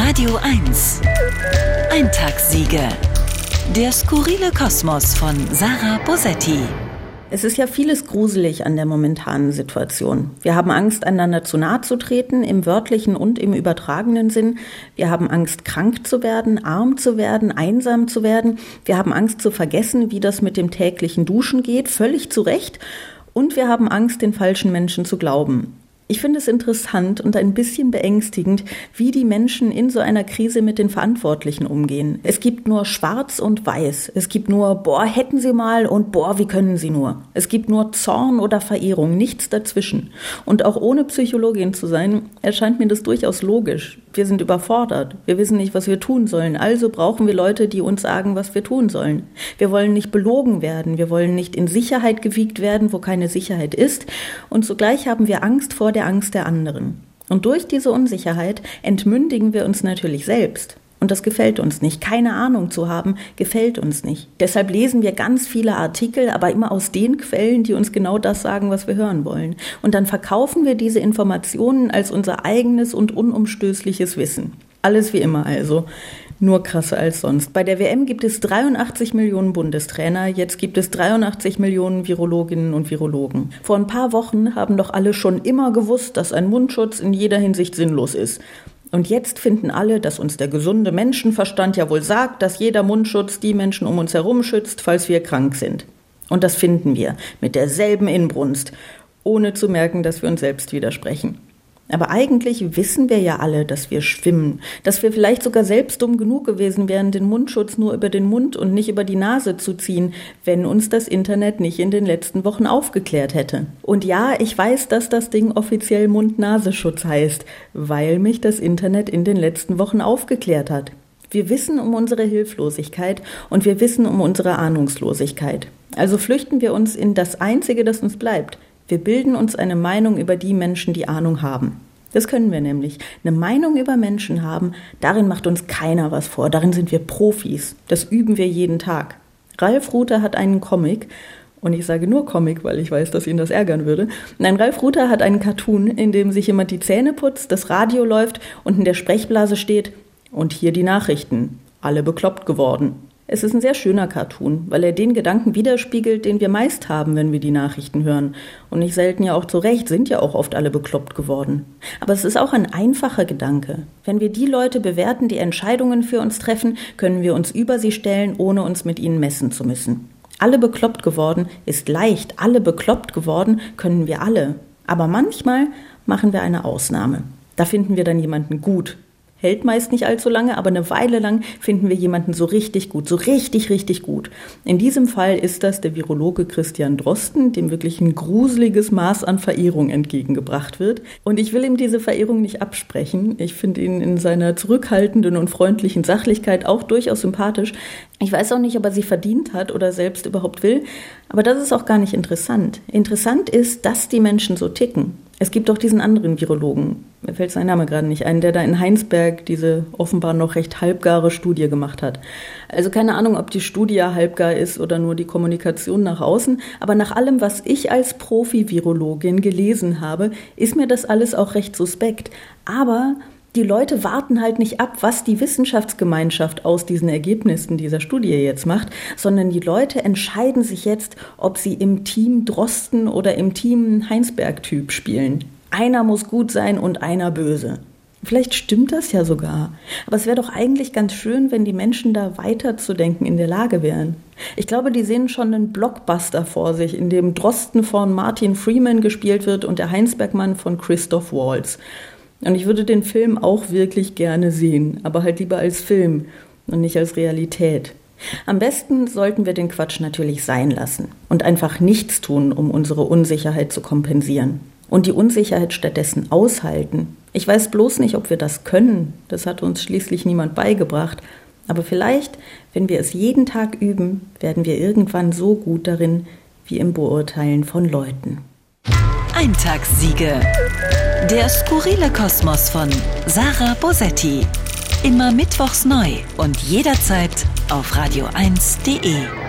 Radio 1. Eintagssiege. Der skurrile Kosmos von Sarah Bosetti. Es ist ja vieles gruselig an der momentanen Situation. Wir haben Angst, einander zu nahe zu treten, im wörtlichen und im übertragenen Sinn. Wir haben Angst, krank zu werden, arm zu werden, einsam zu werden. Wir haben Angst zu vergessen, wie das mit dem täglichen Duschen geht, völlig zu Recht. Und wir haben Angst, den falschen Menschen zu glauben. Ich finde es interessant und ein bisschen beängstigend, wie die Menschen in so einer Krise mit den Verantwortlichen umgehen. Es gibt nur Schwarz und Weiß. Es gibt nur, boah, hätten sie mal und boah, wie können sie nur. Es gibt nur Zorn oder Verehrung, nichts dazwischen. Und auch ohne Psychologin zu sein, erscheint mir das durchaus logisch. Wir sind überfordert. Wir wissen nicht, was wir tun sollen. Also brauchen wir Leute, die uns sagen, was wir tun sollen. Wir wollen nicht belogen werden. Wir wollen nicht in Sicherheit gewiegt werden, wo keine Sicherheit ist. Und zugleich haben wir Angst vor der Angst der anderen. Und durch diese Unsicherheit entmündigen wir uns natürlich selbst. Und das gefällt uns nicht. Keine Ahnung zu haben, gefällt uns nicht. Deshalb lesen wir ganz viele Artikel, aber immer aus den Quellen, die uns genau das sagen, was wir hören wollen. Und dann verkaufen wir diese Informationen als unser eigenes und unumstößliches Wissen. Alles wie immer also. Nur krasser als sonst. Bei der WM gibt es 83 Millionen Bundestrainer, jetzt gibt es 83 Millionen Virologinnen und Virologen. Vor ein paar Wochen haben doch alle schon immer gewusst, dass ein Mundschutz in jeder Hinsicht sinnlos ist. Und jetzt finden alle, dass uns der gesunde Menschenverstand ja wohl sagt, dass jeder Mundschutz die Menschen um uns herum schützt, falls wir krank sind. Und das finden wir mit derselben Inbrunst, ohne zu merken, dass wir uns selbst widersprechen. Aber eigentlich wissen wir ja alle, dass wir schwimmen, dass wir vielleicht sogar selbst dumm genug gewesen wären, den Mundschutz nur über den Mund und nicht über die Nase zu ziehen, wenn uns das Internet nicht in den letzten Wochen aufgeklärt hätte. Und ja, ich weiß, dass das Ding offiziell Mund-Nasenschutz heißt, weil mich das Internet in den letzten Wochen aufgeklärt hat. Wir wissen um unsere Hilflosigkeit und wir wissen um unsere Ahnungslosigkeit. Also flüchten wir uns in das Einzige, das uns bleibt. Wir bilden uns eine Meinung über die Menschen, die Ahnung haben. Das können wir nämlich. Eine Meinung über Menschen haben, darin macht uns keiner was vor. Darin sind wir Profis. Das üben wir jeden Tag. Ralf Ruther hat einen Comic, und ich sage nur Comic, weil ich weiß, dass ihn das ärgern würde. Nein, Ralf Ruther hat einen Cartoon, in dem sich jemand die Zähne putzt, das Radio läuft und in der Sprechblase steht, und hier die Nachrichten. Alle bekloppt geworden. Es ist ein sehr schöner Cartoon, weil er den Gedanken widerspiegelt, den wir meist haben, wenn wir die Nachrichten hören. Und nicht selten ja auch zu Recht, sind ja auch oft alle bekloppt geworden. Aber es ist auch ein einfacher Gedanke. Wenn wir die Leute bewerten, die Entscheidungen für uns treffen, können wir uns über sie stellen, ohne uns mit ihnen messen zu müssen. Alle bekloppt geworden ist leicht. Alle bekloppt geworden können wir alle. Aber manchmal machen wir eine Ausnahme. Da finden wir dann jemanden gut. Hält meist nicht allzu lange, aber eine Weile lang finden wir jemanden so richtig gut, so richtig, richtig gut. In diesem Fall ist das der Virologe Christian Drosten, dem wirklich ein gruseliges Maß an Verehrung entgegengebracht wird. Und ich will ihm diese Verehrung nicht absprechen. Ich finde ihn in seiner zurückhaltenden und freundlichen Sachlichkeit auch durchaus sympathisch. Ich weiß auch nicht, ob er sie verdient hat oder selbst überhaupt will, aber das ist auch gar nicht interessant. Interessant ist, dass die Menschen so ticken. Es gibt auch diesen anderen Virologen, mir fällt sein Name gerade nicht ein, der da in Heinsberg diese offenbar noch recht halbgare Studie gemacht hat. Also keine Ahnung, ob die Studie halbgar ist oder nur die Kommunikation nach außen, aber nach allem, was ich als Profi-Virologin gelesen habe, ist mir das alles auch recht suspekt. Aber die Leute warten halt nicht ab, was die Wissenschaftsgemeinschaft aus diesen Ergebnissen dieser Studie jetzt macht, sondern die Leute entscheiden sich jetzt, ob sie im Team Drosten oder im Team Heinsberg-Typ spielen. Einer muss gut sein und einer böse. Vielleicht stimmt das ja sogar. Aber es wäre doch eigentlich ganz schön, wenn die Menschen da weiterzudenken in der Lage wären. Ich glaube, die sehen schon einen Blockbuster vor sich, in dem Drosten von Martin Freeman gespielt wird und der Heinsbergmann von Christoph Waltz. Und ich würde den Film auch wirklich gerne sehen, aber halt lieber als Film und nicht als Realität. Am besten sollten wir den Quatsch natürlich sein lassen und einfach nichts tun, um unsere Unsicherheit zu kompensieren. Und die Unsicherheit stattdessen aushalten. Ich weiß bloß nicht, ob wir das können. Das hat uns schließlich niemand beigebracht. Aber vielleicht, wenn wir es jeden Tag üben, werden wir irgendwann so gut darin wie im Beurteilen von Leuten. Eintagssiege. Der skurrile Kosmos von Sarah Bosetti. Immer mittwochs neu und jederzeit auf radio1.de.